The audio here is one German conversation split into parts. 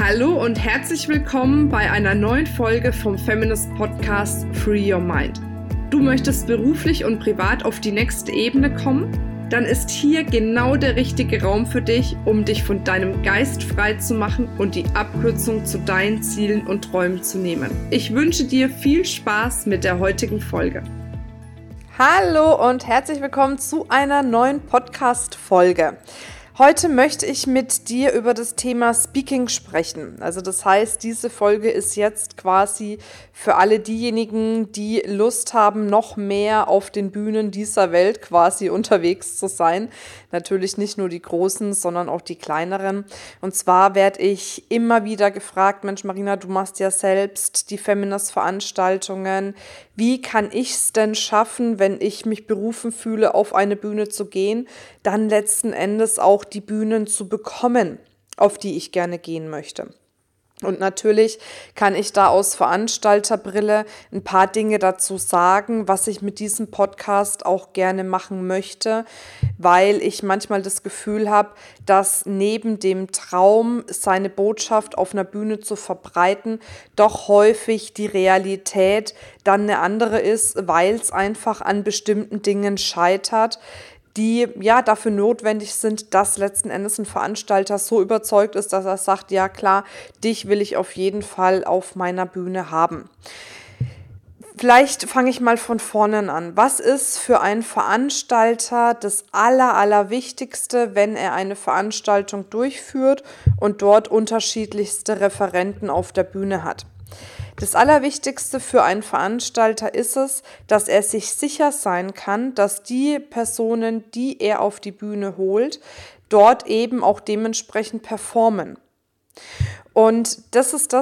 Hallo und herzlich willkommen bei einer neuen Folge vom Feminist Podcast Free Your Mind. Du möchtest beruflich und privat auf die nächste Ebene kommen? Dann ist hier genau der richtige Raum für dich, um dich von deinem Geist frei zu machen und die Abkürzung zu deinen Zielen und Träumen zu nehmen. Ich wünsche dir viel Spaß mit der heutigen Folge. Hallo und herzlich willkommen zu einer neuen Podcast-Folge. Heute möchte ich mit dir über das Thema Speaking sprechen. Also das heißt, diese Folge ist jetzt quasi für alle diejenigen, die Lust haben, noch mehr auf den Bühnen dieser Welt quasi unterwegs zu sein. Natürlich nicht nur die großen, sondern auch die kleineren. Und zwar werde ich immer wieder gefragt, Mensch Marina, du machst ja selbst die Feminist-Veranstaltungen. Wie kann ich es denn schaffen, wenn ich mich berufen fühle, auf eine Bühne zu gehen, dann letzten Endes auch die Bühnen zu bekommen, auf die ich gerne gehen möchte? Und natürlich kann ich da aus Veranstalterbrille ein paar Dinge dazu sagen, was ich mit diesem Podcast auch gerne machen möchte, weil ich manchmal das Gefühl habe, dass neben dem Traum, seine Botschaft auf einer Bühne zu verbreiten, doch häufig die Realität dann eine andere ist, weil es einfach an bestimmten Dingen scheitert, die ja dafür notwendig sind, dass letzten Endes ein Veranstalter so überzeugt ist, dass er sagt, ja klar, dich will ich auf jeden Fall auf meiner Bühne haben. Vielleicht fange ich mal von vorne an. Was ist für einen Veranstalter das Allerwichtigste, wenn er eine Veranstaltung durchführt und dort unterschiedlichste Referenten auf der Bühne hat? Das Allerwichtigste für einen Veranstalter ist es, dass er sich sicher sein kann, dass die Personen, die er auf die Bühne holt, dort eben auch dementsprechend performen. Und das ist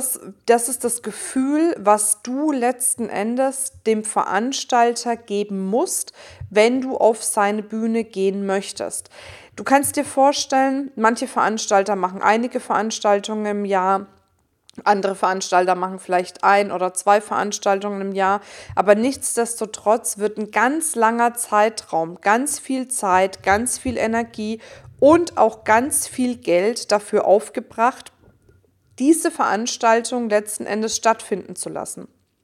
das Gefühl, was du letzten Endes dem Veranstalter geben musst, wenn du auf seine Bühne gehen möchtest. Du kannst dir vorstellen, manche Veranstalter machen einige Veranstaltungen im Jahr, andere Veranstalter machen vielleicht 1 oder 2 Veranstaltungen im Jahr, aber nichtsdestotrotz wird ein ganz langer Zeitraum, ganz viel Zeit, ganz viel Energie und auch ganz viel Geld dafür aufgebracht, diese Veranstaltung letzten Endes stattfinden zu lassen.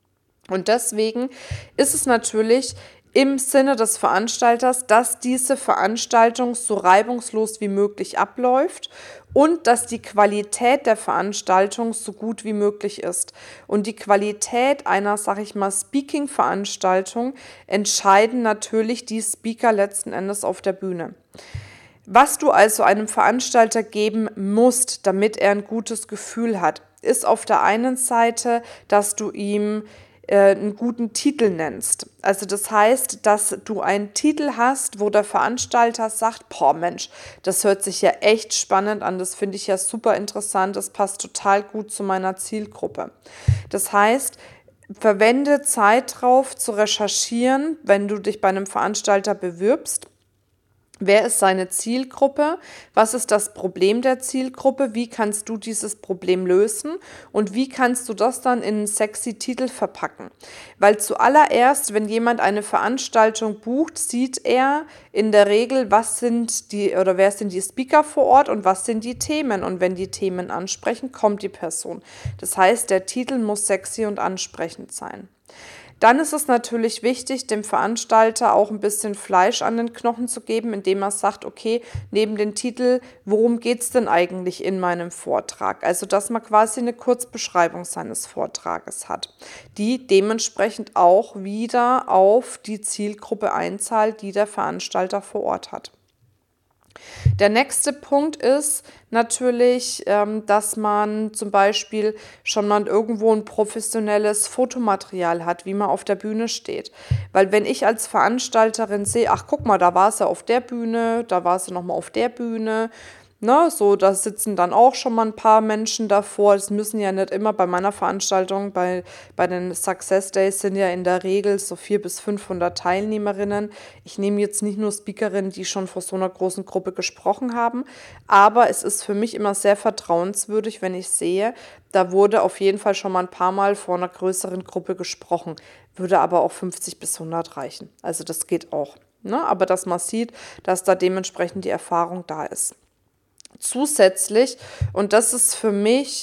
Und deswegen ist es natürlich im Sinne des Veranstalters, dass diese Veranstaltung so reibungslos wie möglich abläuft und dass die Qualität der Veranstaltung so gut wie möglich ist. Und die Qualität einer, sag ich mal, Speaking-Veranstaltung entscheiden natürlich die Speaker letzten Endes auf der Bühne. Was du also einem Veranstalter geben musst, damit er ein gutes Gefühl hat, ist auf der einen Seite, dass du ihm einen guten Titel nennst. Also das heißt, dass du einen Titel hast, wo der Veranstalter sagt, boah Mensch, das hört sich ja echt spannend an, das finde ich ja super interessant, das passt total gut zu meiner Zielgruppe. Das heißt, verwende Zeit drauf zu recherchieren, wenn du dich bei einem Veranstalter bewirbst. Wer ist seine Zielgruppe? Was ist das Problem der Zielgruppe? Wie kannst du dieses Problem lösen? Und wie kannst du das dann in einen sexy Titel verpacken? Weil zuallererst, wenn jemand eine Veranstaltung bucht, sieht er in der Regel, wer sind die Speaker vor Ort und was sind die Themen. Und wenn die Themen ansprechen, kommt die Person. Das heißt, der Titel muss sexy und ansprechend sein. Dann ist es natürlich wichtig, dem Veranstalter auch ein bisschen Fleisch an den Knochen zu geben, indem er sagt, okay, neben dem Titel, worum geht es denn eigentlich in meinem Vortrag? Also, dass man quasi eine Kurzbeschreibung seines Vortrages hat, die dementsprechend auch wieder auf die Zielgruppe einzahlt, die der Veranstalter vor Ort hat. Der nächste Punkt ist natürlich, dass man zum Beispiel schon mal irgendwo ein professionelles Fotomaterial hat, wie man auf der Bühne steht. Weil wenn ich als Veranstalterin sehe, ach guck mal, da war sie auf der Bühne, da war sie nochmal auf der Bühne, ne, so, da sitzen dann auch schon mal ein paar Menschen davor. Es müssen ja nicht immer bei meiner Veranstaltung, bei den Success Days sind ja in der Regel so 400 bis 500 Teilnehmerinnen. Ich nehme jetzt nicht nur Speakerinnen, die schon vor so einer großen Gruppe gesprochen haben, aber es ist für mich immer sehr vertrauenswürdig, wenn ich sehe, da wurde auf jeden Fall schon mal ein paar Mal vor einer größeren Gruppe gesprochen, würde aber auch 50 bis 100 reichen. Also das geht auch, ne? Aber dass man sieht, dass da dementsprechend die Erfahrung da ist. Zusätzlich, und das ist für mich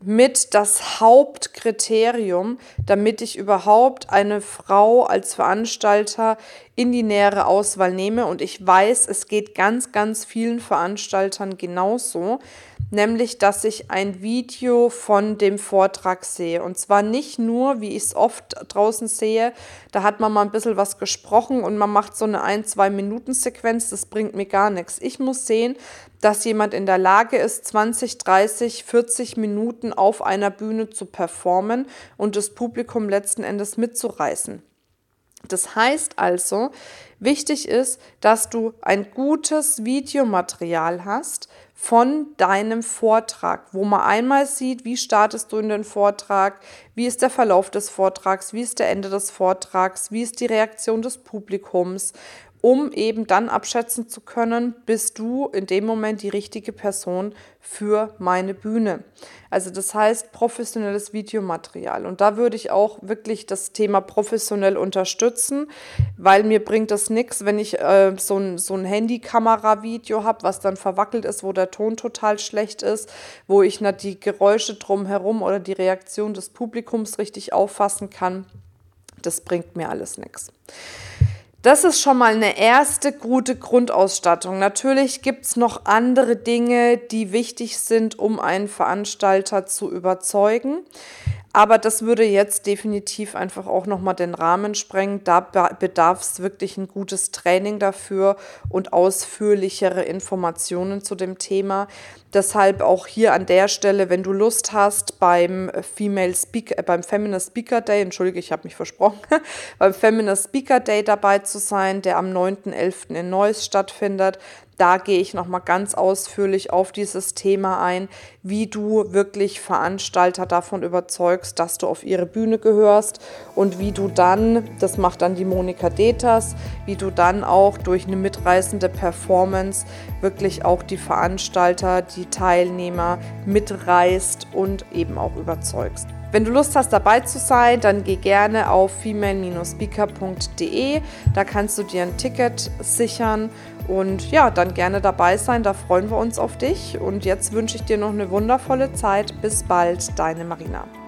mit das Hauptkriterium, damit ich überhaupt eine Frau als Veranstalter in die nähere Auswahl nehme. Und ich weiß, es geht ganz, ganz vielen Veranstaltern genauso, nämlich, dass ich ein Video von dem Vortrag sehe. Und zwar nicht nur, wie ich es oft draußen sehe, da hat man mal ein bisschen was gesprochen und man macht so eine 1-2-Minuten-Sequenz, das bringt mir gar nichts. Ich muss sehen, dass jemand in der Lage ist, 20, 30, 40 Minuten auf einer Bühne zu performen und das Publikum letzten Endes mitzureißen. Das heißt also, wichtig ist, dass du ein gutes Videomaterial hast von deinem Vortrag, wo man einmal sieht, wie startest du in den Vortrag, wie ist der Verlauf des Vortrags, wie ist der Ende des Vortrags, wie ist die Reaktion des Publikums, um eben dann abschätzen zu können, bist du in dem Moment die richtige Person für meine Bühne. Also das heißt professionelles Videomaterial. Und da würde ich auch wirklich das Thema professionell unterstützen, weil mir bringt das nichts, wenn ich so ein Handykamera-Video habe, was dann verwackelt ist, wo der Ton total schlecht ist, wo ich nicht die Geräusche drumherum oder die Reaktion des Publikums richtig auffassen kann. Das bringt mir alles nichts. Das ist schon mal eine erste gute Grundausstattung. Natürlich gibt es noch andere Dinge, die wichtig sind, um einen Veranstalter zu überzeugen. Aber das würde jetzt definitiv einfach auch nochmal den Rahmen sprengen. Da bedarf es wirklich ein gutes Training dafür und ausführlichere Informationen zu dem Thema. Deshalb auch hier an der Stelle, wenn du Lust hast, beim Feminist Speaker Day, entschuldige, ich habe mich versprochen, beim Feminist Speaker Day dabei zu sein, der am 9.11. in Neuss stattfindet. Da gehe ich nochmal ganz ausführlich auf dieses Thema ein, wie du wirklich Veranstalter davon überzeugst, dass du auf ihre Bühne gehörst und wie du dann, das macht dann die Monika Deters, wie du dann auch durch eine mitreißende Performance wirklich auch die Veranstalter, die Teilnehmer mitreißt und eben auch überzeugst. Wenn du Lust hast, dabei zu sein, dann geh gerne auf female-speaker.de. Da kannst du dir ein Ticket sichern und ja, dann gerne dabei sein. Da freuen wir uns auf dich. Und jetzt wünsche ich dir noch eine wundervolle Zeit. Bis bald, deine Marina.